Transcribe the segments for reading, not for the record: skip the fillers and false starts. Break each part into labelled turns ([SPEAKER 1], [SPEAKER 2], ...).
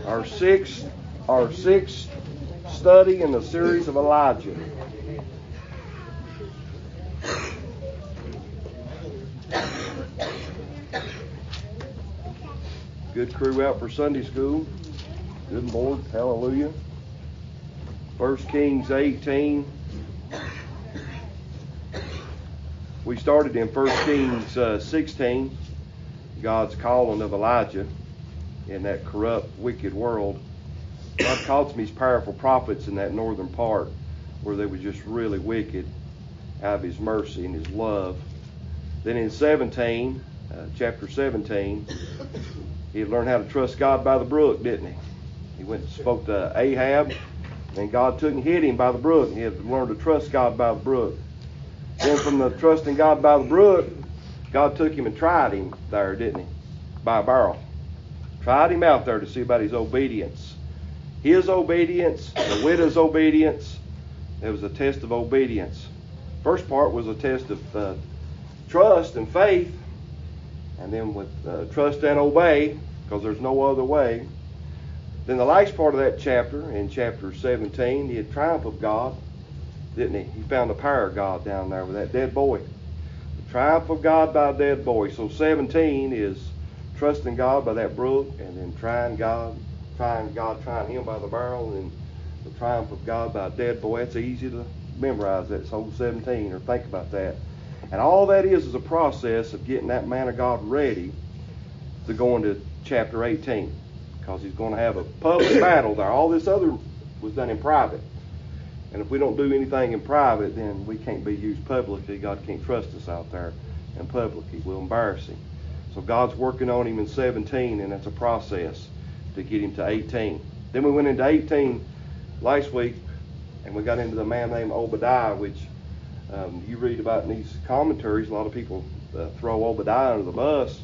[SPEAKER 1] Our sixth study in the series of Elijah. Good crew out for Sunday school. Good Lord, hallelujah. 1 Kings 18. We started in 1 Kings 16, God's calling of Elijah in that corrupt, wicked world. God called some of these powerful prophets in that northern part where they were just really wicked out of His mercy and His love. Then in chapter 17, he had learned how to trust God by the brook, didn't he? He went and spoke to Ahab, and God took and hit him by the brook. He had to learn to trust God by the brook. Then from the trusting God by the brook, God took him and tried him there, didn't he? By a barrel. Tried him out there to see about his obedience. His obedience, the widow's obedience. It was a test of obedience. First part was a test of trust and faith. And then with trust and obey, because there's no other way. Then the last part of that chapter, in chapter 17, he had triumph of God, didn't he? He found the power of God down there with that dead boy. The triumph of God by a dead boy. So 17 is trusting God by that brook, and then trying him by the barrel, and then the triumph of God by a dead boy. It's easy to memorize that whole 17 or think about that. And all that is a process of getting that man of God ready to go into chapter 18, because he's going to have a public battle there. All this other was done in private. And if we don't do anything in private, then we can't be used publicly. God can't trust us out there in public. He will embarrass him. So God's working on him in 17, and that's a process to get him to 18. Then we went into 18 last week, and we got into the man named Obadiah, which you read about in these commentaries. A lot of people throw Obadiah under the bus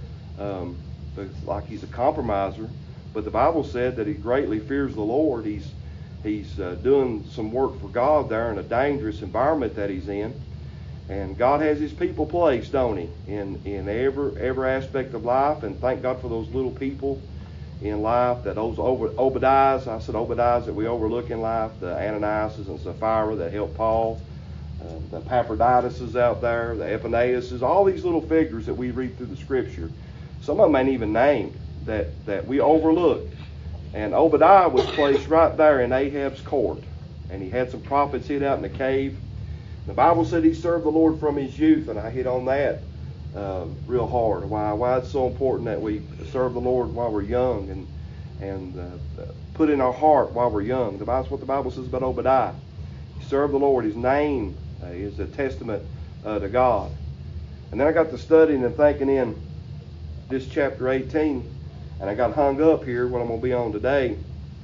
[SPEAKER 1] like he's a compromiser. But the Bible said that he greatly fears the Lord. He's doing some work for God there in a dangerous environment that he's in. And God has His people placed, don't He, in every aspect of life. And thank God for those little people in life, that those Obadiahs, I said Obadiahs that we overlook in life, the Ananiases and Sapphira that helped Paul, the Epaphroditus out there, the Epaneas, all these little figures that we read through the Scripture. Some of them ain't even named that we overlook. And Obadiah was placed right there in Ahab's court. And he had some prophets hid out in the cave. The Bible said he served the Lord from his youth, and I hit on that real hard. Why it's so important that we serve the Lord while we're young and put in our heart while we're young. That's what the Bible says about Obadiah. He served the Lord. His name is a testament to God. And then I got to studying and thinking in this chapter 18, and I got hung up here what I'm going to be on today.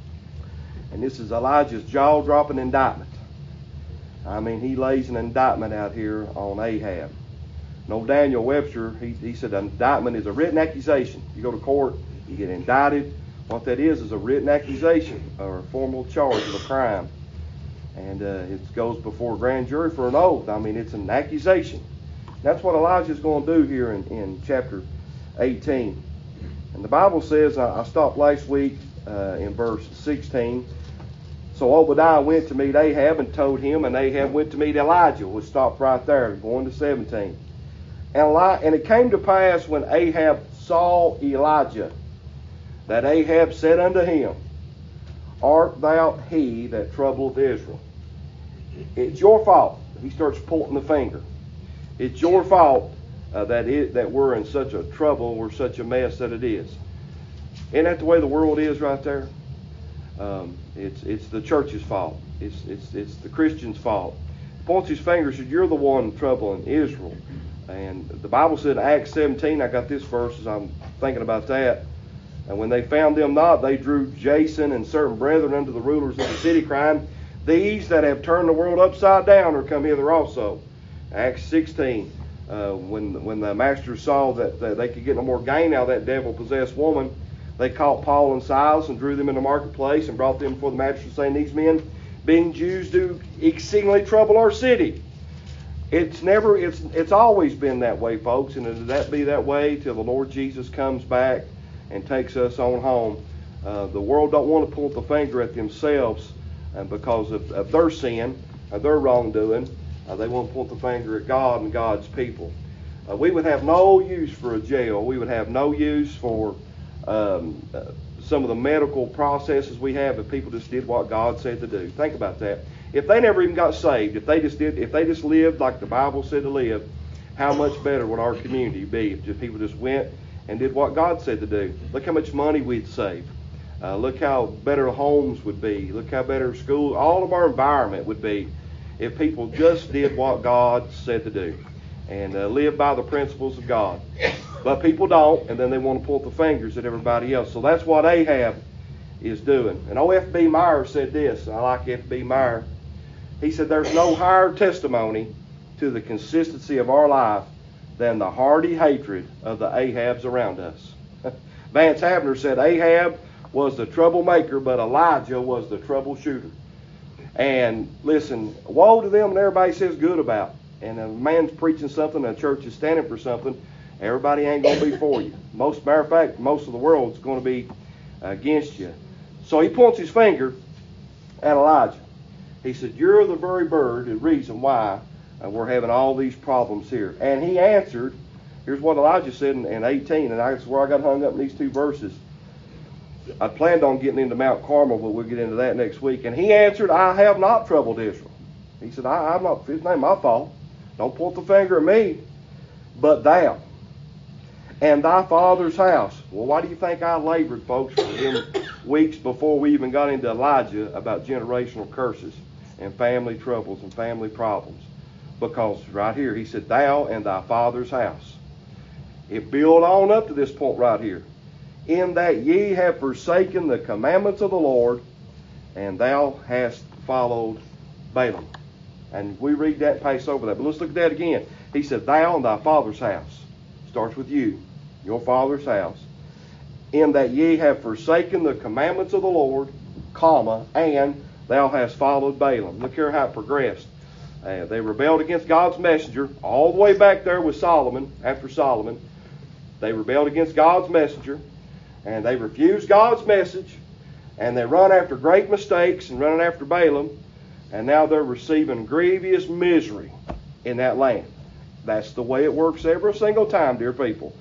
[SPEAKER 1] And this is Elijah's jaw-dropping indictment. I mean, he lays an indictment out here on Ahab. No, Daniel Webster, he said an indictment is a written accusation. You go to court, you get indicted. What that is a written accusation or a formal charge of a crime. And it goes before a grand jury for an oath. I mean, it's an accusation. That's what Elijah's going to do here in chapter 18. And the Bible says, I stopped last week in verse 16. So Obadiah went to meet Ahab and told him, and Ahab went to meet Elijah. We'll stop right there, going to 17. And it came to pass when Ahab saw Elijah, that Ahab said unto him, Art thou he that troubleth Israel? It's your fault. He starts pointing the finger. It's your fault that we're in such a trouble, we're such a mess that it is. Isn't that the way the world is right there? It's the church's fault. It's the Christian's fault. He points his finger and says, you're the one troubling Israel. And the Bible said in Acts 17, I got this verse as I'm thinking about that. And when they found them not, they drew Jason and certain brethren unto the rulers of the city, crying, These that have turned the world upside down are come hither also. Acts 16, when the masters saw that they could get no more gain out of that devil-possessed woman, they caught Paul and Silas and drew them into the marketplace and brought them before the magistrates, saying, These men, being Jews, do exceedingly trouble our city. It's always been that way, folks, and it'll that be that way till the Lord Jesus comes back and takes us on home. The world don't want to point the finger at themselves because of their sin, their wrongdoing. They want to point the finger at God and God's people. We would have no use for a jail. We would have no use for some of the medical processes we have if people just did what God said to do. Think about that. If they never even got saved, if they just lived like the Bible said to live, how much better would our community be if people just went and did what God said to do? Look how much money we'd save. Look how better homes would be. Look how better school, all of our environment would be if people just did what God said to do and live by the principles of God. But people don't, and then they want to point the fingers at everybody else. So that's what Ahab is doing. And O.F.B. Meyer said this, and I like F.B. Meyer. He said, there's no higher testimony to the consistency of our life than the hearty hatred of the Ahabs around us. Vance Havner said, Ahab was the troublemaker, but Elijah was the troubleshooter. And listen, woe to them and everybody says good about. And a man's preaching something, a church is standing for something, everybody ain't going to be for you. Matter of fact, most of the world's going to be against you. So he points his finger at Elijah. He said, you're the very bird, the reason why we're having all these problems here. And he answered, here's what Elijah said in 18, and that's where I got hung up in these two verses. I planned on getting into Mount Carmel, but we'll get into that next week. And he answered, I have not troubled Israel. He said, I'm not, it ain't my fault. Don't point the finger at me, but thou and thy father's house. Well, why do you think I labored, folks, for them weeks before we even got into Elijah about generational curses and family troubles and family problems? Because right here, he said, thou and thy father's house. It built on up to this point right here. In that ye have forsaken the commandments of the Lord, and thou hast followed Balaam. And we read that and pass over that. But let's look at that again. He said, thou and thy father's house. Starts with you, your father's house. In that ye have forsaken the commandments of the Lord, comma, and thou hast followed Balaam. Look here how it progressed. They rebelled against God's messenger, all the way back there with Solomon, after Solomon. They rebelled against God's messenger, and they refused God's message, and they run after great mistakes and running after Balaam, and now they're receiving grievous misery in that land. That's the way it works every single time, dear people.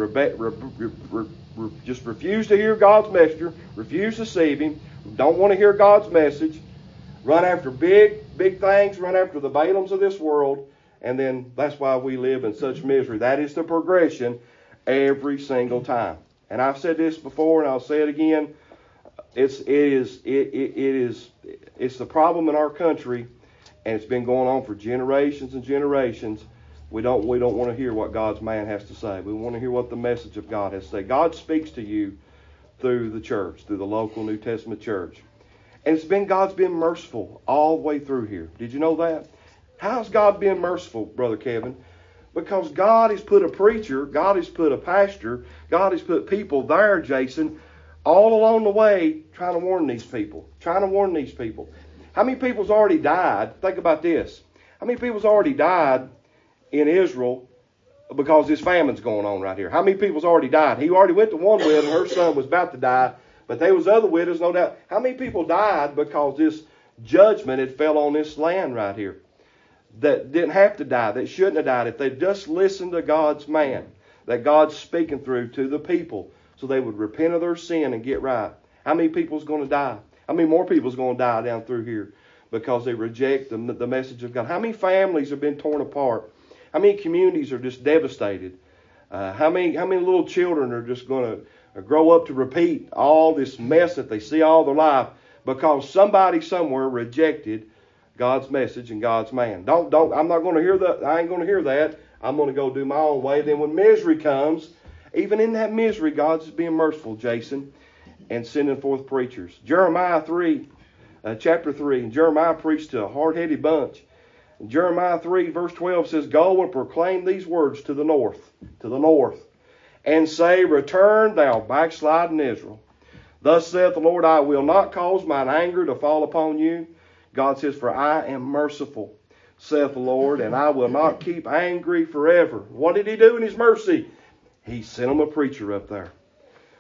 [SPEAKER 1] Just refuse to hear God's messenger, refuse to receive Him, don't want to hear God's message, run after big things, run after the Balaams of this world, and then that's why we live in such misery. That is the progression every single time. And I've said this before, and I'll say it again. It's the problem in our country, and it's been going on for generations and generations. We don't want to hear what God's man has to say. We want to hear what the message of God has to say. God speaks to you through the church, through the local New Testament church. And God's been merciful all the way through here. Did you know that? How's God been merciful, Brother Kevin? Because God has put a preacher, God has put a pastor, God has put people there, Jason, all along the way trying to warn these people. How many people's already died? Think about this. How many people's already died in Israel because this famine's going on right here? How many people's already died? He already went to one widow, her son was about to die, but there was other widows, no doubt. How many people died because this judgment had fell on this land right here? That didn't have to die, that shouldn't have died if they just listened to God's man, that God's speaking through to the people so they would repent of their sin and get right. How many people's going to die? How many more people's going to die down through here because they reject the message of God? How many families have been torn apart? How many communities are just devastated? How many little children are just going to grow up to repeat all this mess that they see all their life because somebody somewhere rejected God's message and God's man? I'm not going to hear that. I ain't going to hear that. I'm going to go do my own way. Then when misery comes, even in that misery, God's being merciful, Jason, and sending forth preachers. Jeremiah 3, chapter 3. Jeremiah preached to a hard-headed bunch. Jeremiah 3, verse 12 says, go and proclaim these words to the north, and say, return, thou backsliding Israel. Thus saith the Lord, I will not cause mine anger to fall upon you. God says, for I am merciful, saith the Lord, and I will not keep angry forever. What did He do in His mercy? He sent them a preacher up there.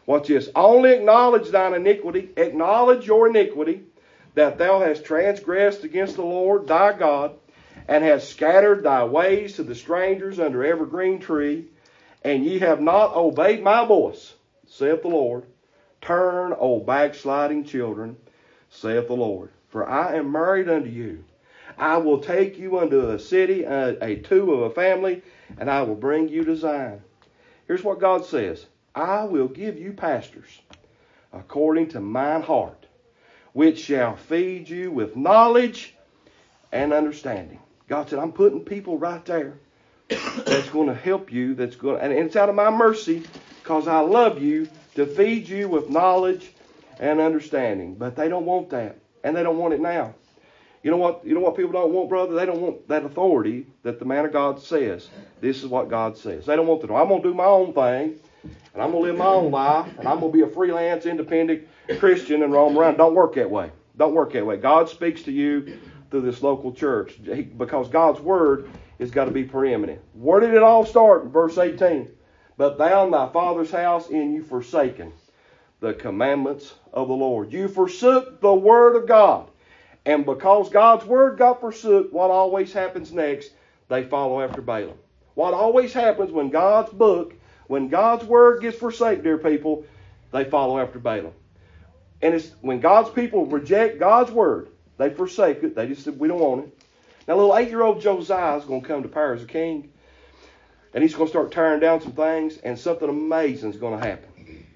[SPEAKER 1] Watch this. Only acknowledge thine iniquity. Acknowledge your iniquity, that thou hast transgressed against the Lord thy God, and hast scattered thy ways to the strangers under every green tree, and ye have not obeyed my voice, saith the Lord. Turn, O backsliding children, saith the Lord. For I am married unto you. I will take you unto a city, a two of a family, and I will bring you to Zion. Here's what God says. I will give you pastors according to mine heart, which shall feed you with knowledge and understanding. God said, I'm putting people right there that's going to help you, and it's out of my mercy, because I love you, to feed you with knowledge and understanding. But they don't want that, and they don't want it now. You know what people don't want, brother? They don't want that authority that the man of God says. This is what God says. They don't want to. I'm going to do my own thing, and I'm going to live my own life, and I'm going to be a freelance, independent Christian and roam around. Don't work that way. Don't work that way. God speaks to you through this local church, because God's word has got to be preeminent. Where did it all start? In verse 18. But thou and thy father's house, in you forsaken the commandments of the Lord. You forsook the word of God. And because God's word got forsook, what always happens next? They follow after Balaam. What always happens when God's book, when God's word gets forsaken, dear people, they follow after Balaam. And it's when God's people reject God's word, they forsake it. They just said, we don't want it. Now, little 8-year-old Josiah is going to come to power as a king. And he's going to start tearing down some things, and something amazing is going to happen.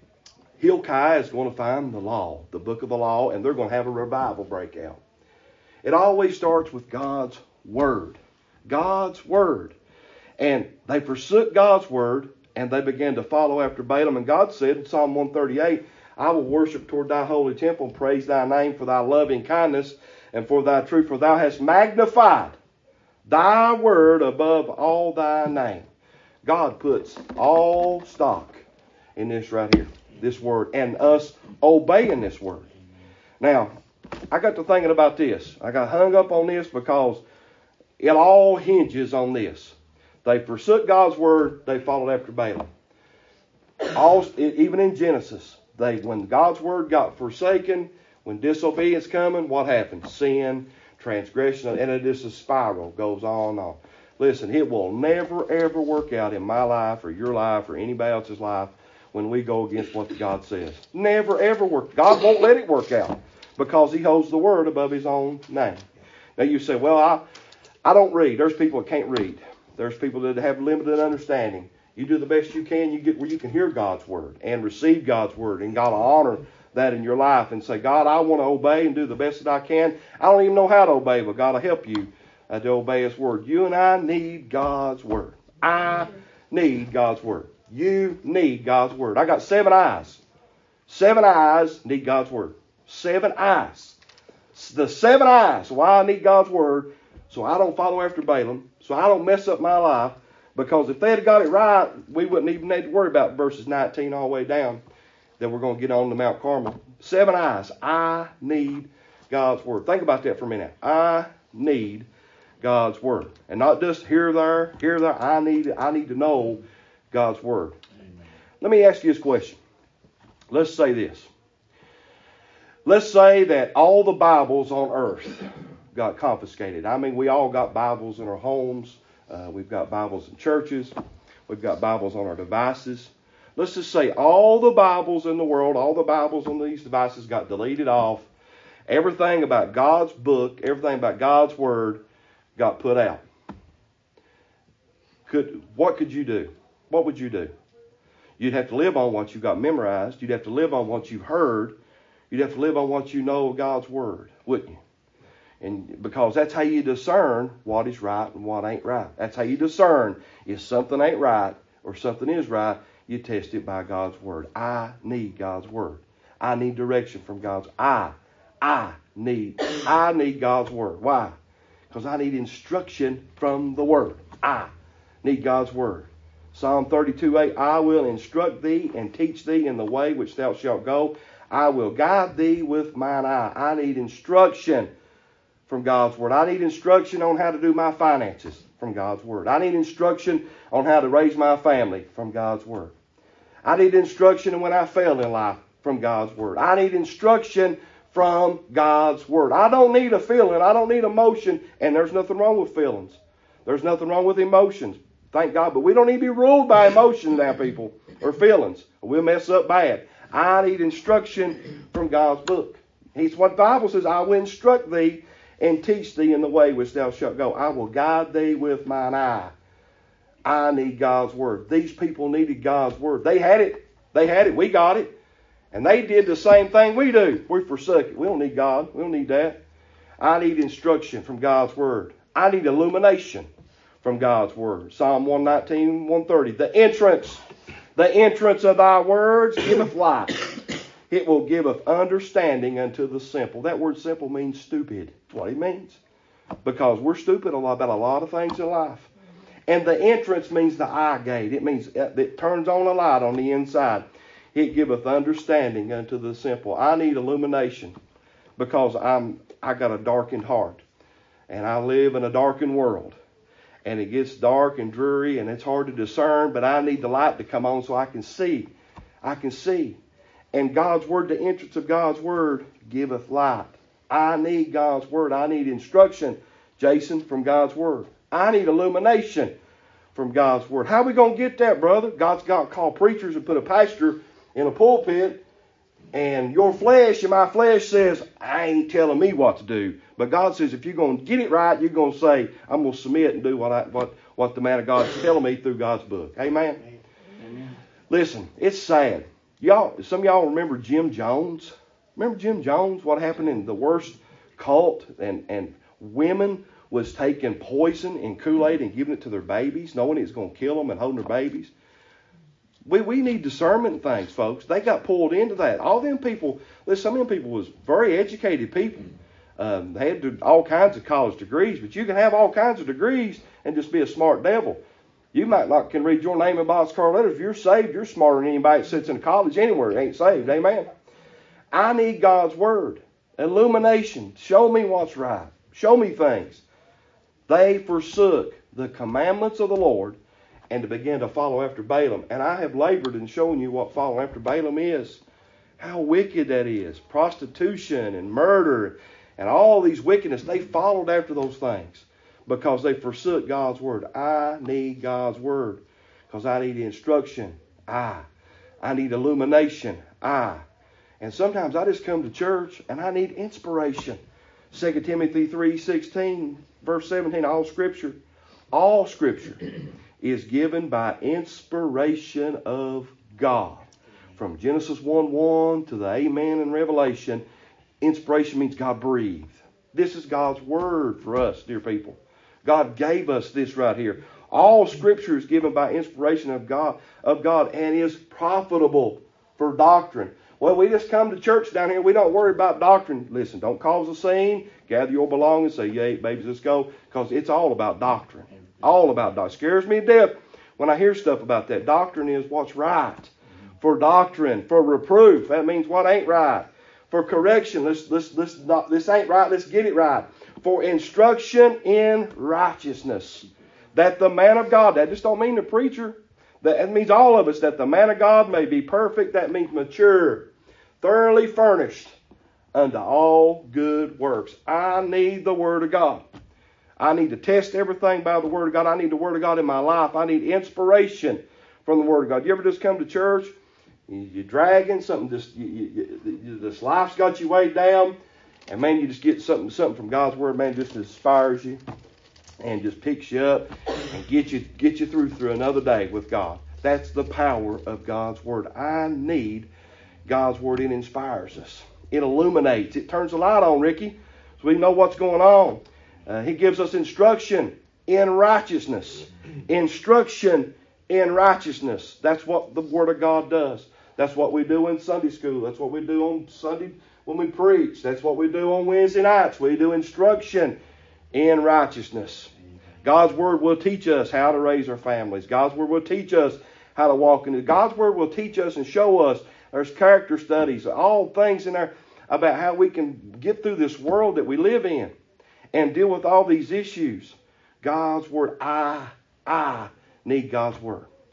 [SPEAKER 1] Hilkiah is going to find the law, the book of the law, and they're going to have a revival break out. It always starts with God's word. God's word. And they forsook God's word, and they began to follow after Balaam. And God said in Psalm 138, I will worship toward thy holy temple and praise thy name for thy loving kindness and for thy truth. For thou hast magnified thy word above all thy name. God puts all stock in this right here, this word, and us obeying this word. Now, I got to thinking about this. I got hung up on this because it all hinges on this. They forsook God's word. They followed after Balaam. Even in Genesis, when God's word got forsaken, when disobedience coming, what happened? Sin, transgression, and it is a spiral. Goes on and on. Listen, it will never, ever work out in my life or your life or anybody else's life when we go against what God says. Never, ever work. God won't let it work out, because he holds the word above his own name. Now you say, well, I don't read. There's people that can't read. There's people that have limited understanding. You do the best you can. You get where you can hear God's word and receive God's word. And God will honor that in your life and say, God, I want to obey and do the best that I can. I don't even know how to obey, but God will help you to obey his word. You and I need God's word. I need God's word. You need God's word. I got 7 eyes. 7 eyes need God's word. 7 eyes. The 7 eyes. Why I need God's word, so I don't follow after Balaam, so I don't mess up my life. Because if they had got it right, we wouldn't even need to worry about verses 19 all the way down that we're going to get on to Mount Carmel. 7 eyes. I need God's word. Think about that for a minute. I need God's word. And not just here, there. I need to know God's word. Amen. Let me ask you this question. Let's say this. Let's say that all the Bibles on earth got confiscated. I mean, we all got Bibles in our homes. We've got Bibles in churches. We've got Bibles on our devices. Let's just say all the Bibles in the world, all the Bibles on these devices got deleted off. Everything about God's book, everything about God's word got put out. What could you do? What would you do? You'd have to live on what you got memorized. You'd have to live on what you've heard. You'd have to live on what you know of God's word, wouldn't you? And because that's how you discern what is right and what ain't right. That's how you discern if something ain't right or something is right. You test it by God's word. I need God's word. I need direction from God's. I need God's word. Why? Because I need instruction from the word. I need God's word. Psalm 32:8, I will instruct thee and teach thee in the way which thou shalt go. I will guide thee with mine eye. I need instruction from God's word. I need instruction on how to do my finances from God's word. I need instruction on how to raise my family from God's word. I need instruction when I fail in life from God's Word. I need instruction from God's Word. I don't need a feeling. I don't need emotion. And there's nothing wrong with feelings. There's nothing wrong with emotions. Thank God. But we don't need to be ruled by emotions now, people, or feelings. We'll mess up bad. I need instruction from God's book. It's what the Bible says. I will instruct thee and teach thee in the way which thou shalt go. I will guide thee with mine eye. I need God's Word. These people needed God's Word. They had it. They had it. We got it. And they did the same thing we do. We forsook it. We don't need God. We don't need that. I need instruction from God's Word. I need illumination from God's Word. Psalm 119, 130. The entrance of thy words giveth light. It will giveth understanding unto the simple. That word simple means stupid. That's what it means. Because we're stupid about a lot of things in life. And the entrance means the eye gate. It means it turns on a light on the inside. It giveth understanding unto the simple. I need illumination because I got a darkened heart. And I live in a darkened world. And it gets dark and dreary and it's hard to discern. But I need the light to come on so I can see. I can see. And God's Word, the entrance of God's Word giveth light. I need God's Word. I need instruction, Jason, from God's Word. I need illumination from God's Word. How are we going to get that, brother? God's got to call preachers and put a pastor in a pulpit. And your flesh and my flesh says, I ain't telling me what to do. But God says, if you're going to get it right, you're going to say, I'm going to submit and do what the man of God is telling me through God's book. Amen? Amen. Listen, it's sad. Some of y'all remember Jim Jones? Remember Jim Jones? What happened in the worst cult? And women was taking poison in Kool-Aid and giving it to their babies, knowing it was going to kill them and holding their babies. We need discernment things, folks. They got pulled into that. All them people, some of them people was very educated people. They had all kinds of college degrees, but you can have all kinds of degrees and just be a smart devil. You might not can read your name in boxcar letters. If you're saved, you're smarter than anybody that sits in college anywhere that ain't saved. Amen. I need God's Word. Illumination. Show me what's right. Show me things. They forsook the commandments of the Lord and to begin to follow after Balaam. And I have labored in showing you what following after Balaam is. How wicked that is. Prostitution and murder and all these wickedness. They followed after those things because they forsook God's Word. I need God's Word because I need instruction. I need illumination. And sometimes I just come to church and I need inspiration. 2 Timothy 3:16, verse 17, all Scripture is given by inspiration of God. From Genesis 1:1 to the Amen in Revelation, inspiration means God breathed. This is God's Word for us, dear people. God gave us this right here. All Scripture is given by inspiration of God and is profitable for doctrine. Well, we just come to church down here. We don't worry about doctrine. Listen, don't cause a scene. Gather your belongings. Say, yay, babies, let's go. Because it's all about doctrine. All about doctrine. Scares me to death when I hear stuff about that. Doctrine is what's right. For doctrine, for reproof, that means what ain't right. For correction, this ain't right, let's get it right. For instruction in righteousness. That the man of God, that just don't mean the preacher. That means all of us, that the man of God may be perfect. That means mature, thoroughly furnished unto all good works. I need the Word of God. I need to test everything by the Word of God. I need the Word of God in my life. I need inspiration from the Word of God. You ever just come to church, you're dragging something, this life's got you weighed down, and man, you just get something from God's Word, man, just inspires you and just picks you up and get you through another day with God. That's the power of God's Word. I need God's Word. It inspires us. It illuminates. It turns the light on, Ricky, so we know what's going on. He gives us instruction in righteousness. Instruction in righteousness. That's what the Word of God does. That's what we do in Sunday school. That's what we do on Sunday when we preach. That's what we do on Wednesday nights. We do instruction in righteousness. God's Word will teach us how to raise our families. God's Word will teach us how to walk in it. God's Word will teach us and show us. There's character studies, all things in there about how we can get through this world that we live in and deal with all these issues. God's Word, I need God's Word.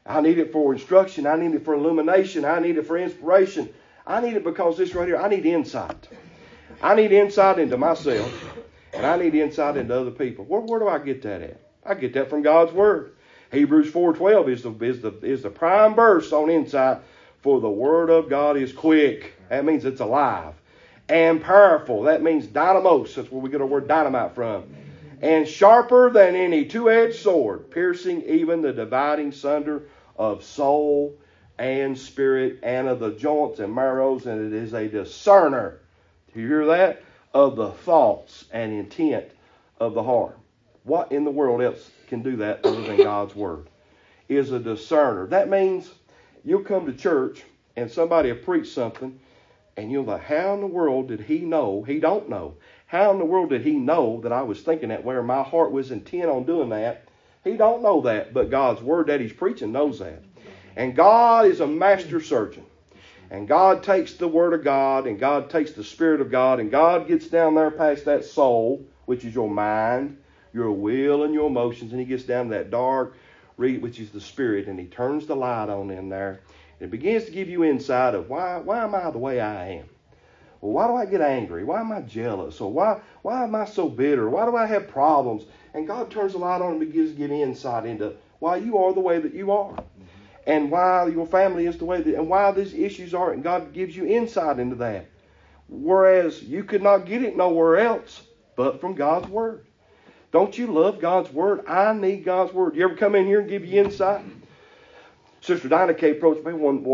[SPEAKER 1] I need it for instruction. I need it for illumination. I need it for inspiration. I need it because this right here, I need insight. I need insight into myself, and I need insight into other people. Where do I get that at? I get that from God's Word. Hebrews 4:12 is the prime verse on insight. For the Word of God is quick. That means it's alive. And powerful. That means dynamos. That's where we get our word dynamite from. And sharper than any two-edged sword, piercing even the dividing sunder of soul and spirit, and of the joints and marrows, and it is a discerner. Do you hear that? Of the thoughts and intent of the heart. What in the world else can do that other than God's Word? Is a discerner. That means you'll come to church and somebody will preach something, and you'll like, how in the world did he know? He don't know. How in the world did he know that I was thinking that way, or my heart was intent on doing that? He don't know that, but God's Word that he's preaching knows that. And God is a master surgeon. And God takes the Word of God, and God takes the Spirit of God, and God gets down there past that soul, which is your mind, your will, and your emotions, and he gets down to that dark, which is the Spirit, and he turns the light on in there, and it begins to give you insight of why am I the way I am? Well, why do I get angry? Why am I jealous? Or why am I so bitter? Why do I have problems? And God turns the light on and begins to give insight into why you are the way that you are. And why your family is the way that, and why these issues are, and God gives you insight into that. Whereas you could not get it nowhere else but from God's Word. Don't you love God's Word? I need God's Word. You ever come in here and give you insight? Sister Dinah Kay approached me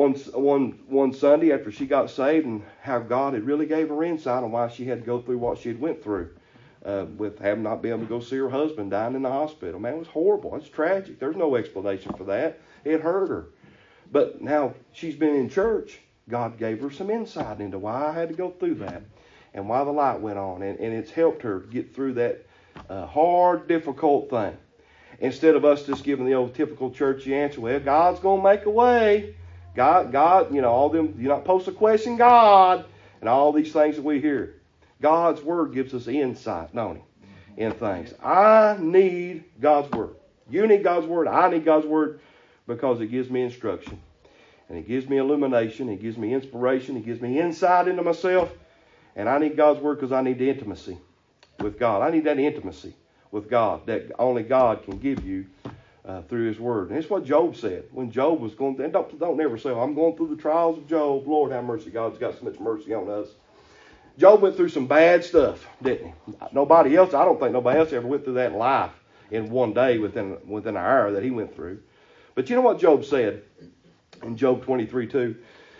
[SPEAKER 1] one Sunday after she got saved, and how God had really gave her insight on why she had to go through what she had went through with having not been able to go see her husband dying in the hospital. Man, it was horrible. It's tragic. There's no explanation for that. It hurt her. But now she's been in church. God gave her some insight into why I had to go through that and why the light went on. And it's helped her get through that hard, difficult thing. Instead of us just giving the old typical churchy answer, well, God's going to make a way. God, all them, you're not supposed to question God and all these things that we hear. God's Word gives us insight, don't He, in things. I need God's Word. You need God's Word. I need God's Word. Because it gives me instruction, and it gives me illumination, it gives me inspiration, it gives me insight into myself, and I need God's Word because I need the intimacy with God. I need that intimacy with God that only God can give you through His Word. And it's what Job said when Job was going through, and don't ever say, I'm going through the trials of Job. Lord have mercy. God's got so much mercy on us. Job went through some bad stuff, didn't he? I don't think nobody else ever went through that in life in one day within an hour that he went through. But you know what Job said in Job 23:2?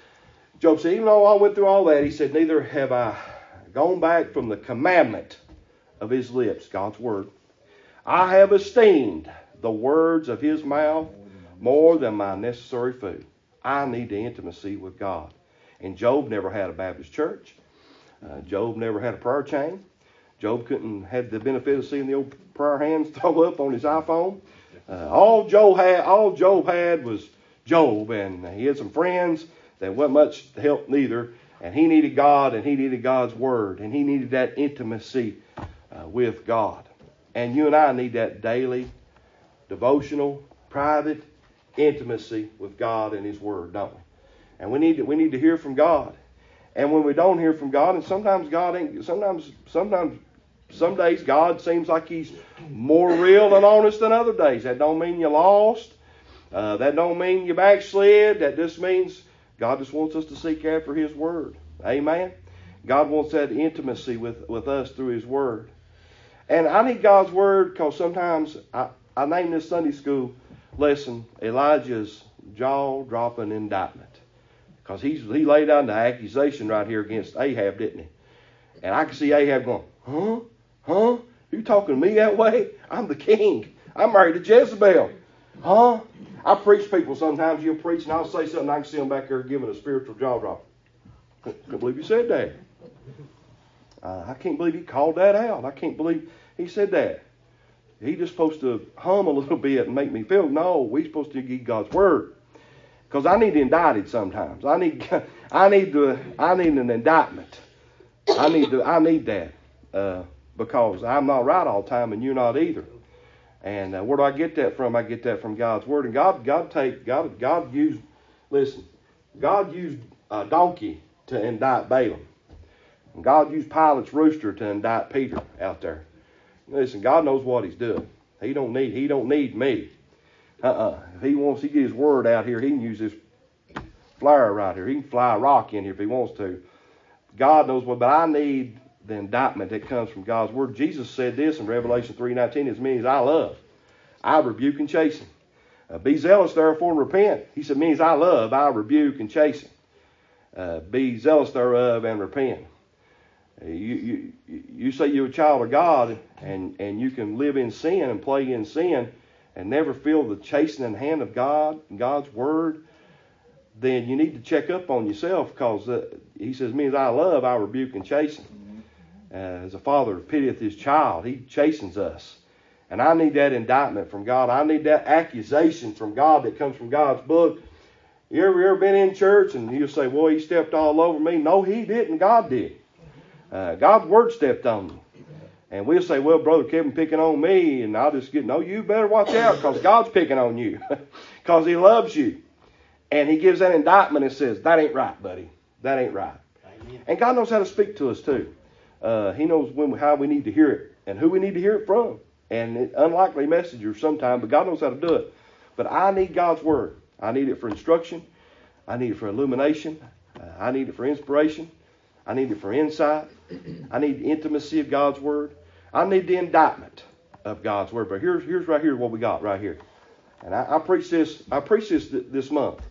[SPEAKER 1] Job said, even though I went through all that, he said, neither have I gone back from the commandment of His lips, God's Word. I have esteemed the words of His mouth more than my necessary food. I need the intimacy with God. And Job never had a Baptist church. Job never had a prayer chain. Job couldn't have the benefit of seeing the old prayer hands throw up on his iPhone. All Job had was Job, and he had some friends that wasn't much help neither, and he needed God, and he needed God's Word, and he needed that intimacy with God. And you and I need that daily, devotional, private intimacy with God and His Word, don't we? And we need to hear from God. And when we don't hear from God, and sometimes God ain't, some days God seems like He's more real and honest than other days. That don't mean you lost. That don't mean you backslid. That just means God just wants us to seek after His Word. Amen? God wants that intimacy with us through His Word. And I need God's Word because sometimes I named this Sunday school lesson Elijah's jaw-dropping indictment. Because he laid down the accusation right here against Ahab, didn't he? And I can see Ahab going, Huh? You talking to me that way? I'm the king. I'm married to Jezebel. Huh? I preach people sometimes. You'll preach and I'll say something. I can see them back there giving a spiritual jaw drop. Can't believe you said that. I can't believe he called that out. I can't believe he said that. He's just supposed to hum a little bit and make me feel. No, we're supposed to give God's Word. Because I need indicted sometimes. I need an indictment. I need that because I'm not right all the time and you're not either. And where do I get that from? I get that from God's Word. And God used a donkey to indict Balaam. And God used Pilate's rooster to indict Peter out there. Listen, God knows what He's doing. He don't need me. If He wants to get His Word out here, He can use this flyer right here. He can fly a rock in here if He wants to. God knows what, but I need the indictment that comes from God's Word. Jesus said this in Revelation 3:19, as many as I love, I rebuke and chasten. Be zealous therefore and repent. He said, many as I love, I rebuke and chasten. Be zealous thereof and repent. You say you're a child of God and you can live in sin and play in sin and never feel the chastening hand of God and God's Word, then you need to check up on yourself, because He says, me as I love, I rebuke and chasten. As a father pitieth his child, He chastens us. And I need that indictment from God. I need that accusation from God that comes from God's book. You ever been in church and you say, well, He stepped all over me? No, He didn't. God did. God's Word stepped on me. And we'll say, well, Brother Kevin picking on me. And I'll just get, no, you better watch out, because God's picking on you. Because He loves you. And He gives that indictment and says, that ain't right, buddy. That ain't right. Amen. And God knows how to speak to us too. He knows how we need to hear it and who we need to hear it from. And unlikely messengers sometimes, but God knows how to do it. But I need God's Word. I need it for instruction. I need it for illumination. I need it for inspiration. I need it for insight. I need the intimacy of God's Word. I need the indictment of God's Word. But here's right here what we got right here. And I preach this. I preach this month.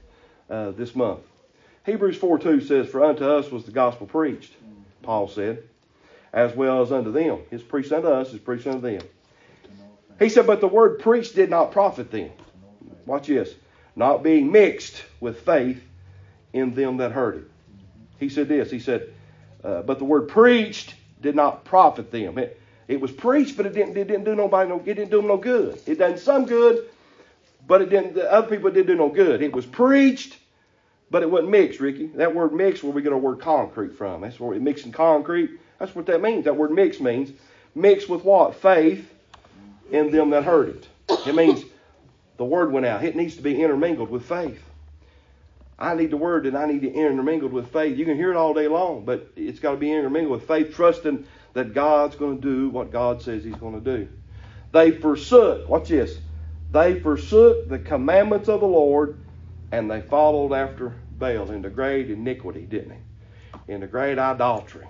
[SPEAKER 1] Hebrews 4:2 says, for unto us was the gospel preached, Paul said, as well as unto them. His preached unto us is preached unto them. He said, but the word preached did not profit them. Watch this. Not being mixed with faith in them that heard it. He said this. He said, but the word preached did not profit them. It was preached, but it didn't do nobody it didn't do them no good. It done some good, but the other people didn't do no good. It was preached, but it wasn't mixed, Ricky. That word mixed, where we get our word concrete from. That's where we're mixing concrete. That's what that means. That word mixed means mixed with what? Faith in them that heard it. It means the word went out. It needs to be intermingled with faith. I need the word, and I need it intermingled with faith. You can hear it all day long, but it's got to be intermingled with faith, trusting that God's going to do what God says He's going to do. They forsook, watch this, they forsook the commandments of the Lord, and they followed after Baal into great iniquity, didn't they? Into great idolatry.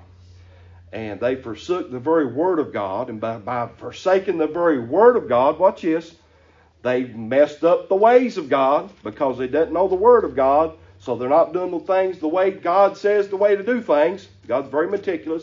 [SPEAKER 1] And they forsook the very Word of God, and by forsaking the very Word of God, watch this, they messed up the ways of God because they didn't know the Word of God. So they're not doing the things the way God says the way to do things. God's very meticulous.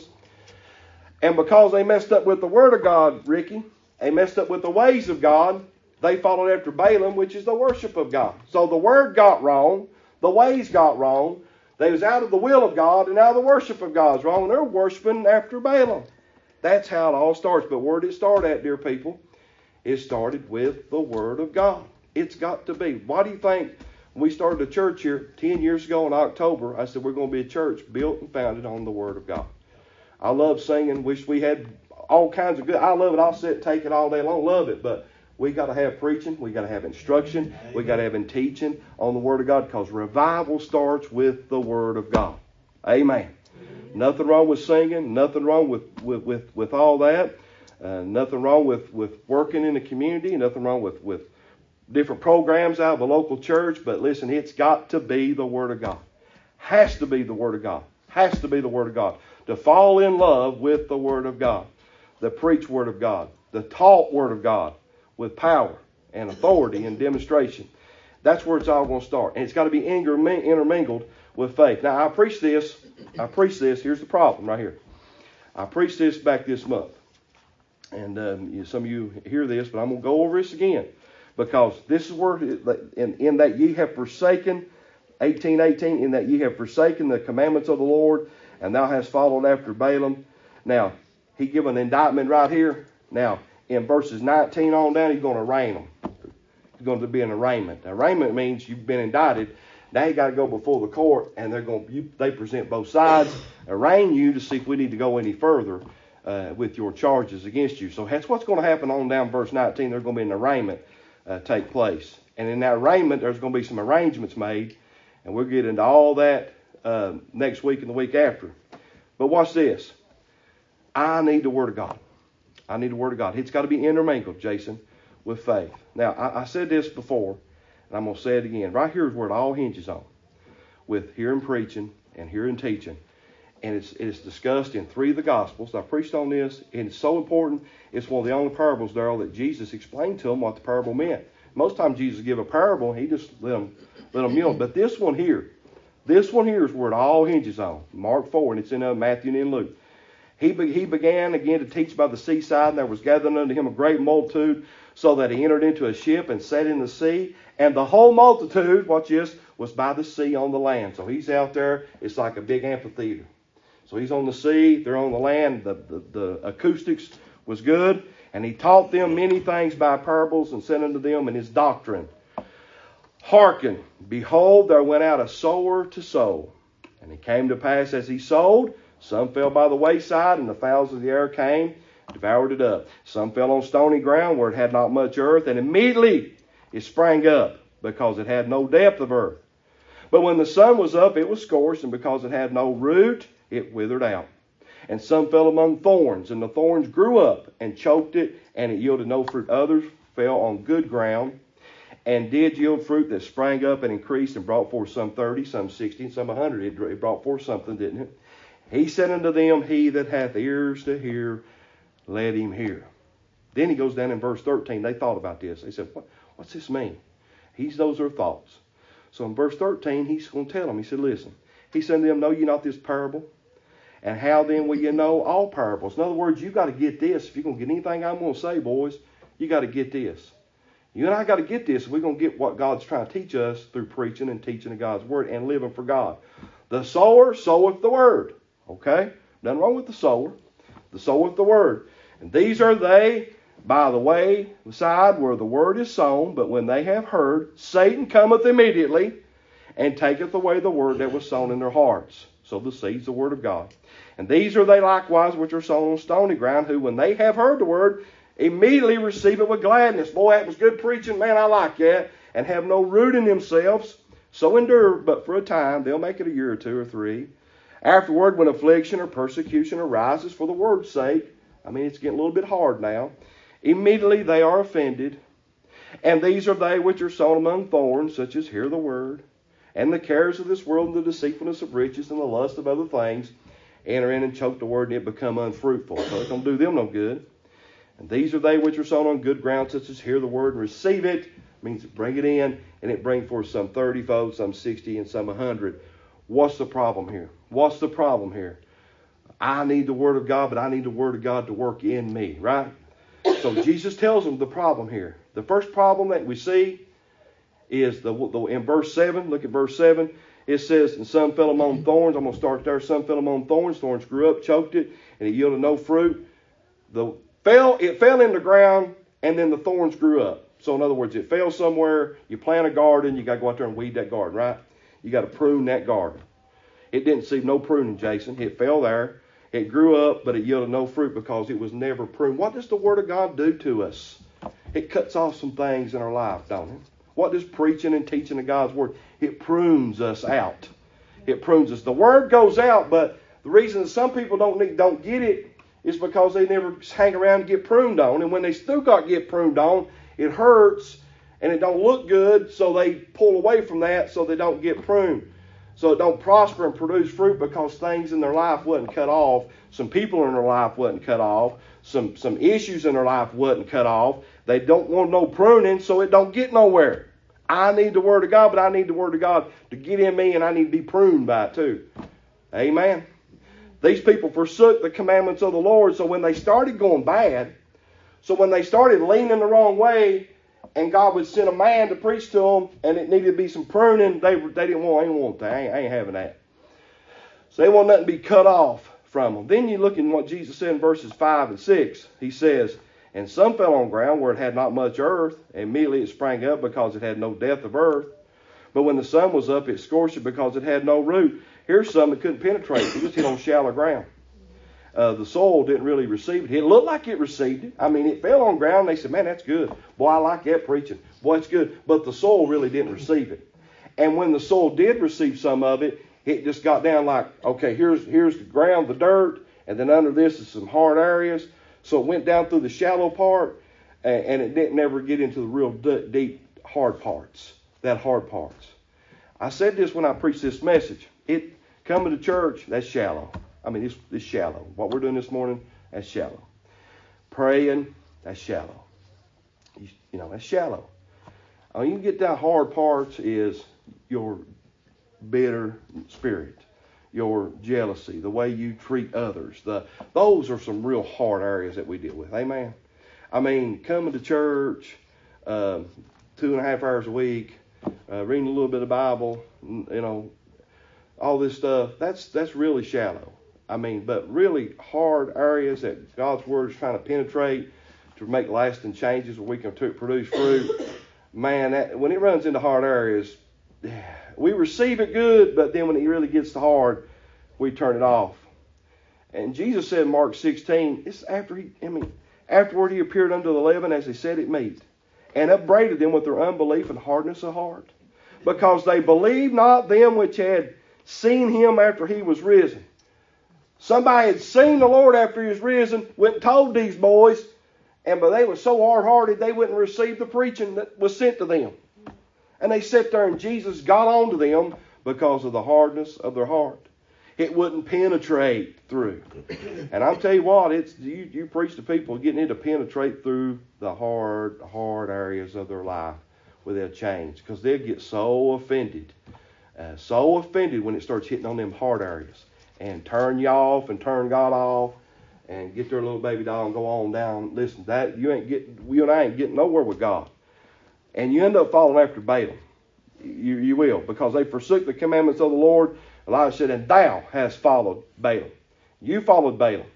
[SPEAKER 1] And because they messed up with the Word of God, Ricky, they messed up with the ways of God, they followed after Balaam, which is the worship of God. So the Word got wrong. The ways got wrong. They was out of the will of God, and now the worship of God is wrong. They're worshiping after Balaam. That's how it all starts. But where did it start at, dear people? It started with the Word of God. It's got to be. Why do you think when we started a church here 10 years ago in October, I said we're going to be a church built and founded on the Word of God. I love singing. Wish we had all kinds of good. I love it. I'll sit and take it all day long. Love it. But we got to have preaching. We got to have instruction. We got to have teaching on the Word of God, because revival starts with the Word of God. Amen. Nothing wrong with singing. Nothing wrong with all that. Nothing wrong with working in the community. Nothing wrong with different programs out of the local church. But listen, it's got to be the Word of God. Has to be the Word of God. Has to be the Word of God. To fall in love with the Word of God. The preached Word of God. The taught Word of God. With power and authority and demonstration. That's where it's all going to start. And it's got to be intermingled with faith. Now, I preach this. Here's the problem right here. I preached this back this month. And some of you hear this, but I'm going to go over this again. Because this is where, in that ye have forsaken, 18:18, in that ye have forsaken the commandments of the Lord, and thou hast followed after Balaam. Now, he give an indictment right here. Now, in verses 19 on down, he's going to arraign them. It's going to be an arraignment. Arraignment means you've been indicted. Now you got to go before the court, and they present both sides, arraign you to see if we need to go any further with your charges against you. So that's what's going to happen on down verse 19. There's going to be an arraignment take place. And in that arraignment, there's going to be some arrangements made. And we'll get into all that next week and the week after. But watch this. I need the Word of God. I need the Word of God. It's got to be intermingled, Jason, with faith. Now, I said this before, and I'm going to say it again. Right here is where it all hinges on, with hearing preaching and hearing teaching. And it's discussed in 3 of the Gospels. I preached on this, and it's so important. It's one of the only parables, Darrell, that Jesus explained to them what the parable meant. Most times Jesus give a parable, he just let them know. But this one here is where it all hinges on. Mark 4, and it's in Matthew and in Luke. He began again to teach by the seaside, and there was gathered unto him a great multitude, so that he entered into a ship and sat in the sea. And the whole multitude, watch this, was by the sea on the land. So he's out there. It's like a big amphitheater. So he's on the sea, they're on the land. The acoustics was good. And he taught them many things by parables, and said unto them in his doctrine, Hearken, behold, there went out a sower to sow. And it came to pass as he sowed, some fell by the wayside, and the fowls of the air came, devoured it up. Some fell on stony ground where it had not much earth, and immediately it sprang up, because it had no depth of earth. But when the sun was up, it was scorched, and because it had no root, it withered out. And some fell among thorns, and the thorns grew up and choked it, and it yielded no fruit. Others fell on good ground, and did yield fruit that sprang up and increased, and brought forth some 30, some 60, and some 100. It brought forth something, didn't it? He said unto them, He that hath ears to hear, let him hear. Then he goes down in verse 13. They thought about this. They said, what's this mean? He knows their thoughts. So in verse 13, he's going to tell them. He said, listen. He said to them, know ye not this parable? And how then will you know all parables? In other words, you've got to get this. If you're going to get anything I'm going to say, boys, you got to get this. You and I got to get this if we're going to get what God's trying to teach us through preaching and teaching of God's Word and living for God. The sower soweth the Word. Okay? Nothing wrong with the sower. The soweth the Word. And these are they by the way side where the Word is sown, but when they have heard, Satan cometh immediately and taketh away the word that was sown in their hearts. So the seed's the Word of God. And these are they likewise which are sown on stony ground, who when they have heard the Word, immediately receive it with gladness. Boy, that was good preaching. Man, I like that. And have no root in themselves. So endure, but for a time. They'll make it a year or 2 or 3. Afterward, when affliction or persecution arises for the word's sake, I mean, it's getting a little bit hard now. Immediately they are offended. And these are they which are sown among thorns, such as hear the word, and the cares of this world, and the deceitfulness of riches, and the lust of other things, enter in and choke the word, and it become unfruitful. So it don't do them no good. And these are they which are sown on good ground, such as hear the word and receive it. Means bring it in, and it brings forth some 30-fold, some 60, and some 100. What's the problem here? What's the problem here? I need the Word of God, but I need the Word of God to work in me, right? So Jesus tells them the problem here. The first problem that we see is in verse 7. Look at verse 7. It says, and some fell among thorns. I'm going to start there. Some fell among thorns. Thorns grew up, choked it, and it yielded no fruit. It fell in the ground, and then the thorns grew up. So in other words, it fell somewhere. You plant a garden, you got to go out there and weed that garden, right? You got to prune that garden. It didn't see no pruning, Jason. It fell there. It grew up, but it yielded no fruit because it was never pruned. What does the Word of God do to us? It cuts off some things in our life, don't it? What does preaching and teaching of God's Word? It prunes us out. It prunes us. The Word goes out, but the reason that some people don't get it is because they never hang around and get pruned on. And when they still get pruned on, it hurts and it don't look good, so they pull away from that so they don't get pruned. So it don't prosper and produce fruit because things in their life wasn't cut off. Some people in their life wasn't cut off. Some issues in their life wasn't cut off. They don't want no pruning, so it don't get nowhere. I need the Word of God, but I need the Word of God to get in me, and I need to be pruned by it too. Amen. These people forsook the commandments of the Lord, so when they started going bad, so when they started leaning the wrong way, and God would send a man to preach to them, and it needed to be some pruning, they didn't want that. I ain't having that. So they want nothing to be cut off from them. Then you look at what Jesus said in verses 5 and 6. He says, and some fell on ground where it had not much earth, and immediately it sprang up because it had no depth of earth. But when the sun was up, it scorched it because it had no root. Here's some that couldn't penetrate. It just hit on shallow ground. The soil didn't really receive it. It looked like it received it. I mean, it fell on ground. They said, man, that's good. Boy, I like that preaching. Boy, it's good. But the soil really didn't receive it. And when the soil did receive some of it, it just got down like, okay, here's the ground, the dirt, and then under this is some hard areas. So it went down through the shallow part, and it didn't ever get into the real deep, hard parts, that hard parts. I said this when I preached this message. Coming to church, that's shallow. I mean, it's shallow. What we're doing this morning, that's shallow. Praying, that's shallow. You know, that's shallow. You can get down hard parts is your bitter spirit, your jealousy, the way you treat others. Those are some real hard areas that we deal with. Amen. I mean, coming to church 2.5 hours a week, reading a little bit of Bible, you know, all this stuff, that's really shallow. I mean, but really hard areas that God's Word is trying to penetrate to make lasting changes where we can produce fruit. Man, when it runs into hard areas, we receive it good, but then when it really gets to hard, we turn it off. And Jesus said in Mark 16, it's afterward he appeared unto the 11 as he said at meat, and upbraided them with their unbelief and hardness of heart, because they believed not them which had seen him after he was risen. Somebody had seen the Lord after he was risen, went and told these boys, but they were so hard-hearted they wouldn't receive the preaching that was sent to them. And they sat there and Jesus got on to them because of the hardness of their heart. It wouldn't penetrate through. And I'll tell you what, you preach to people getting it to penetrate through the hard areas of their life where they'll change. Because they'll get so offended when it starts hitting on them hard areas. And turn you off and turn God off and get their little baby doll and go on down. Listen, you and I ain't getting nowhere with God. And you end up falling after Balaam. You will, because they forsook the commandments of the Lord. Elijah said, and thou hast followed Balaam. You followed Balaam.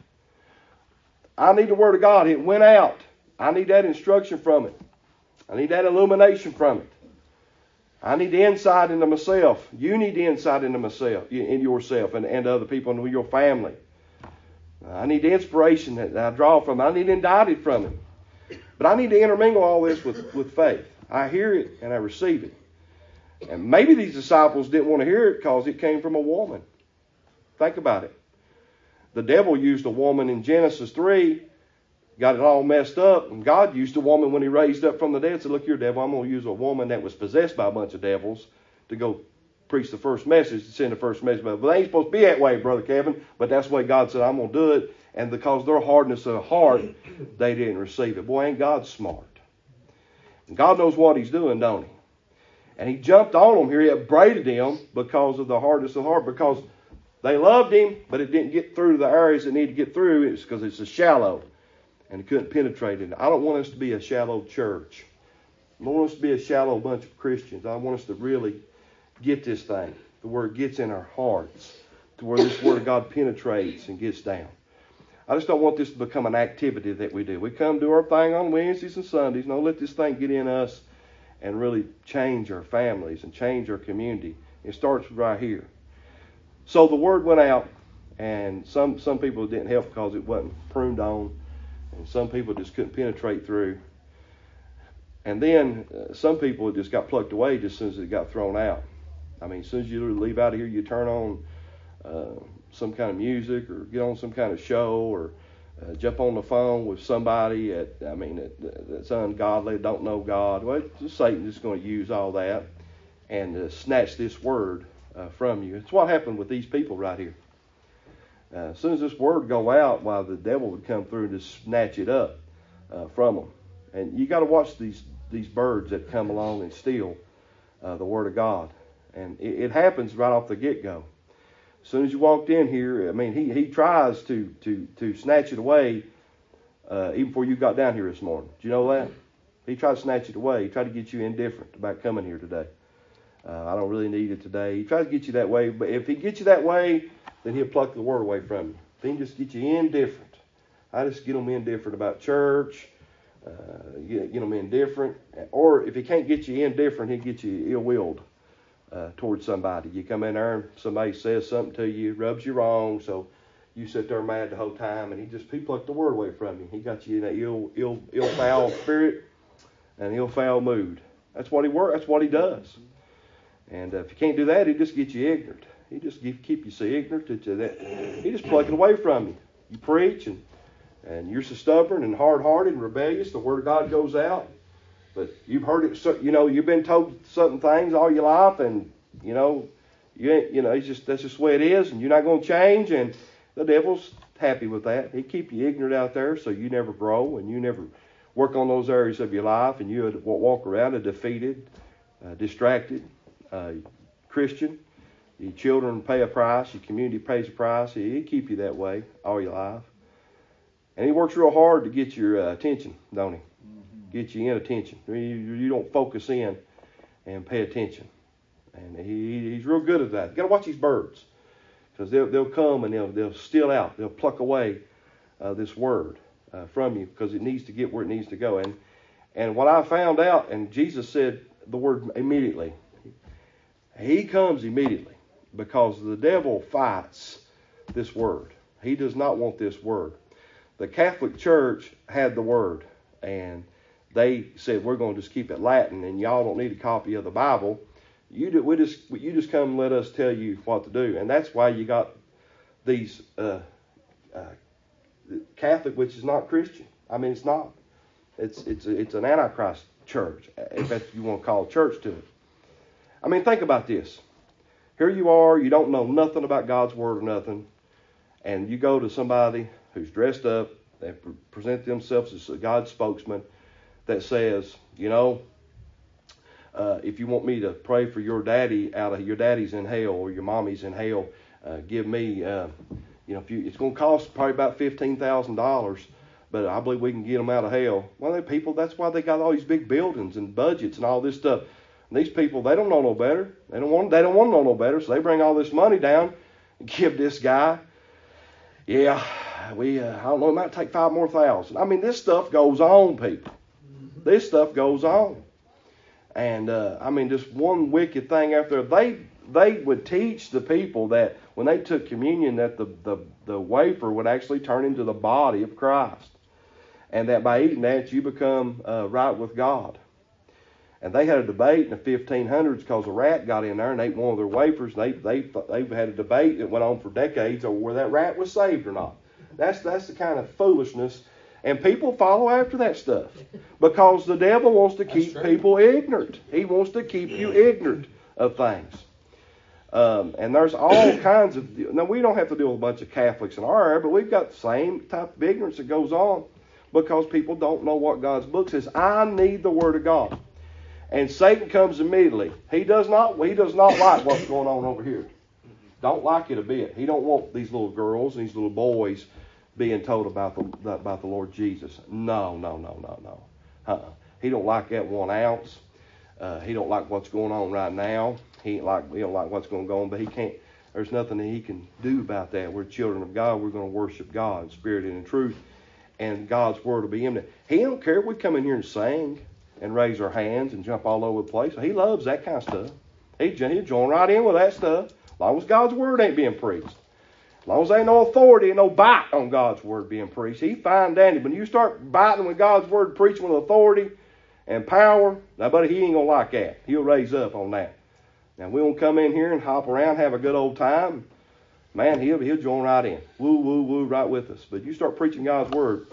[SPEAKER 1] I need the word of God. It went out. I need that instruction from it. I need that illumination from it. I need the insight into myself. You need the insight into yourself and other people and your family. I need the inspiration that I draw from it. I need to indict it from it. But I need to intermingle all this with faith. I hear it and I receive it. And maybe these disciples didn't want to hear it because it came from a woman. Think about it. The devil used a woman in Genesis 3, got it all messed up. And God used a woman when he raised up from the dead. Said, look here, devil, I'm going to use a woman that was possessed by a bunch of devils to go preach the first message, to send the first message. But they ain't supposed to be that way, Brother Kevin. But that's the way God said, I'm going to do it. And because of their hardness of heart, they didn't receive it. Boy, ain't God smart. And God knows what he's doing, don't he? And he jumped on them here. He upbraided them because of the hardness of heart. Because they loved him, but it didn't get through the areas it needed to get through. It's because it's a shallow. And it couldn't penetrate it. I don't want us to be a shallow church. I don't want us to be a shallow bunch of Christians. I want us to really get this thing to where it gets in our hearts, to where this Word of God penetrates and gets down. I just don't want this to become an activity that we do. We come do our thing on Wednesdays and Sundays. No, let this thing get in us and really change our families and change our community. It starts right here. So the word went out, and some people didn't help because it wasn't pruned on, and some people just couldn't penetrate through. And then some people just got plucked away just as soon as it got thrown out. I mean, as soon as you leave out of here, you turn on some kind of music or get on some kind of show or jump on the phone with somebody that's ungodly, don't know God. Well, Satan's just going to use all that and snatch this word from you. It's what happened with these people right here. As soon as this word go out, the devil would come through and just snatch it up from them. And you got to watch these birds that come along and steal the word of God. And it happens right off the get-go. As soon as you walked in here, I mean, he tries to snatch it away even before you got down here this morning. Do you know that? He tried to snatch it away. He tried to get you indifferent about coming here today. I don't really need it today. He tries to get you that way, but if he gets you that way, then he'll pluck the word away from you. If he can just get you indifferent, I just get them indifferent about church, get them indifferent. Or if he can't get you indifferent, he'll get you ill-willed towards somebody. You come in there and somebody says something to you, rubs you wrong, so you sit there mad the whole time, and he plucked the word away from you. He got you in that ill foul spirit and ill foul mood. That's what he does. And if you can't do that, he just gets you ignorant. He just keep you so ignorant that he just pluck it away from you. You preach and you're so stubborn and hard-hearted and rebellious. The word of God goes out, but you've heard it. So, you've been told certain things all your life, and it's just that's just the way it is, and you're not going to change. And the devil's happy with that. He keep you ignorant out there, so you never grow and you never work on those areas of your life, and you walk around a defeated, distracted Christian. Your children pay a price. Your community pays a price. He'll keep you that way all your life. And he works real hard to get your attention, don't he? Mm-hmm. Get you in attention. You don't focus in and pay attention. And he's real good at that. You got to watch these birds, because they'll come and they'll steal out. They'll pluck away this word from you, because it needs to get where it needs to go. And what I found out, and Jesus said the word immediately. He comes immediately, because the devil fights this word. He does not want this word. The Catholic Church had the word, and they said, we're going to just keep it Latin, and y'all don't need a copy of the Bible. You just come and let us tell you what to do. And that's why you got these Catholic, which is not Christian. I mean, it's not. It's an Antichrist church, if that's what you want to call a church to it. I mean, think about this. Here you are, you don't know nothing about God's word or nothing, and you go to somebody who's dressed up, they present themselves as a God's spokesman that says, if you want me to pray for your daddy your daddy's in hell or your mommy's in hell, give me, it's going to cost probably about $15,000, but I believe we can get them out of hell. Well, that's why they got all these big buildings and budgets and all this stuff. And these people, they don't know no better. They don't want to know no better, so they bring all this money down and give this guy, I don't know, it might take $5,000 more. I mean, this stuff goes on, people. This stuff goes on. And, just one wicked thing after. They would teach the people that when they took communion, that the wafer would actually turn into the body of Christ. And that by eating that, you become right with God. And they had a debate in the 1500s because a rat got in there and ate one of their wafers. They had a debate that went on for decades over whether that rat was saved or not. That's the kind of foolishness. And people follow after that stuff because the devil wants to keep people ignorant. He wants to keep you ignorant of things. And there's all kinds of... Now, we don't have to deal with a bunch of Catholics in our area, but we've got the same type of ignorance that goes on because people don't know what God's book says. I need the Word of God. And Satan comes immediately. He does not like what's going on over here. Don't like it a bit. He don't want these little girls and these little boys being told about the Lord Jesus. No. He don't like that 1 ounce. He don't like what's going on right now. He don't like what's going to go on, but he can't. There's nothing that he can do about that. We're children of God. We're going to worship God in spirit and in truth, and God's word will be imminent. He don't care if we come in here and sing and raise our hands and jump all over the place. He loves that kind of stuff. He'll join right in with that stuff, as long as God's word ain't being preached. As long as there ain't no authority and no bite on God's word being preached. He fine dandy. When you start biting with God's word, preaching with authority and power, now, buddy, he ain't going to like that. He'll raise up on that. Now, we won't come in here and hop around, have a good old time. Man, he'll join right in. Woo, woo, woo, right with us. But you start preaching God's word,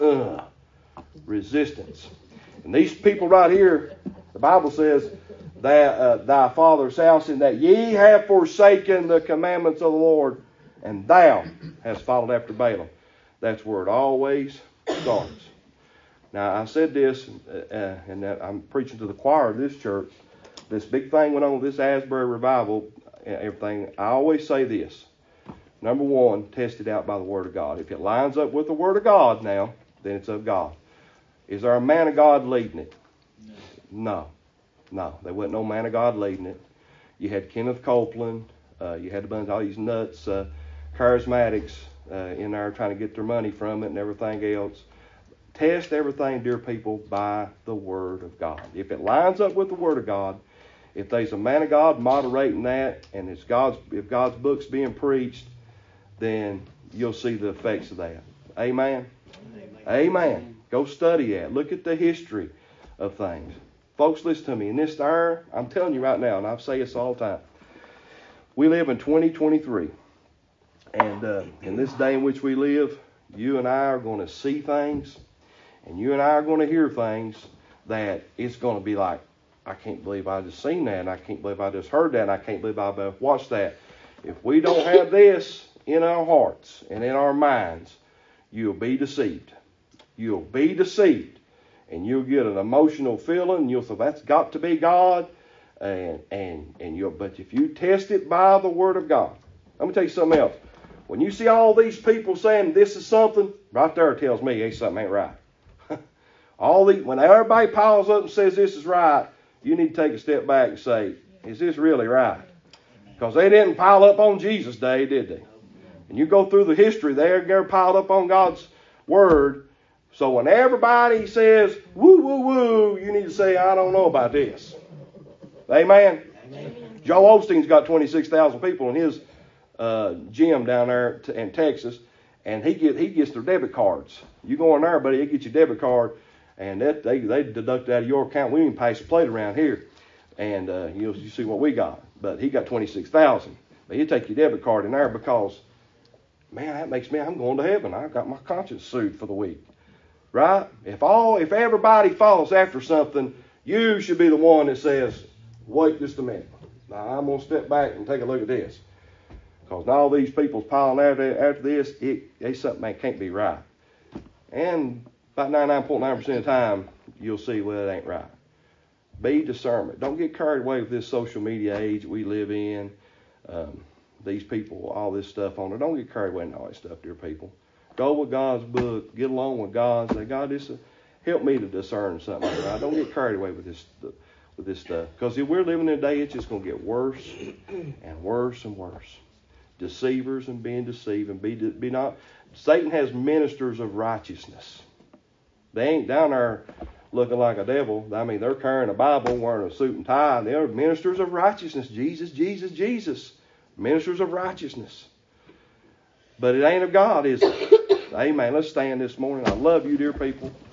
[SPEAKER 1] resistance. And these people right here, the Bible says, that thy father's house, in that ye have forsaken the commandments of the Lord, and thou hast followed after Balaam. That's where it always starts. Now, I said this, and I'm preaching to the choir of this church. This big thing went on with this Asbury revival and everything. I always say this. Number one, test it out by the Word of God. If it lines up with the Word of God now, then it's of God. Is there a man of God leading it? No. There wasn't no man of God leading it. You had Kenneth Copeland. You had a bunch of all these nuts, charismatics in there trying to get their money from it and everything else. Test everything, dear people, by the Word of God. If it lines up with the Word of God, if there's a man of God moderating that, and if God's book's being preached, then you'll see the effects of that. Amen? Amen. Go study that. Look at the history of things. Folks, listen to me. In this hour, I'm telling you right now, and I say this all the time, we live in 2023. And in this day in which we live, you and I are going to see things, and you and I are going to hear things that it's going to be like, I can't believe I just seen that, and I can't believe I just heard that, and I can't believe I watched that. If we don't have this in our hearts and in our minds, you'll be deceived. You'll be deceived. And you'll get an emotional feeling. You'll say, that's got to be God. But if you test it by the Word of God, let me tell you something else. When you see all these people saying this is something, right there tells me hey, something ain't right. When everybody piles up and says this is right, you need to take a step back and say, is this really right? Because they didn't pile up on Jesus' day, did they? And you go through the history, they're piled up on God's Word. So when everybody says, woo, woo, woo, you need to say, I don't know about this. Amen? Amen. Joel Osteen's got 26,000 people in his gym down there in Texas, and he gets their debit cards. You go in there, buddy, they get your debit card, and they deduct it out of your account. We even pass a plate around here, and you see what we got. But he got 26,000. But he'll take your debit card in there because, man, that makes me, I'm going to heaven. I've got my conscience soothed for the week. Right? If everybody follows after something, you should be the one that says, wait just a minute. Now I'm going to step back and take a look at this. Because all these people's piling after this, it's something that can't be right. And about 99.9% of the time, you'll see, well, it ain't right. Be discernment. Don't get carried away with this social media age we live in. These people, all this stuff on there. Don't get carried away in all that stuff, dear people. Go with God's book. Get along with God. Say, God, this help me to discern something. Right? Don't get carried away with this stuff. Because if we're living in a day, it's just going to get worse and worse and worse. Deceivers and being deceived and be not. Satan has ministers of righteousness. They ain't down there looking like a devil. I mean, they're carrying a Bible, wearing a suit and tie. They're ministers of righteousness. Jesus, Jesus, Jesus. Ministers of righteousness. But it ain't of God, is it? Amen. Let's stand this morning. I love you, dear people.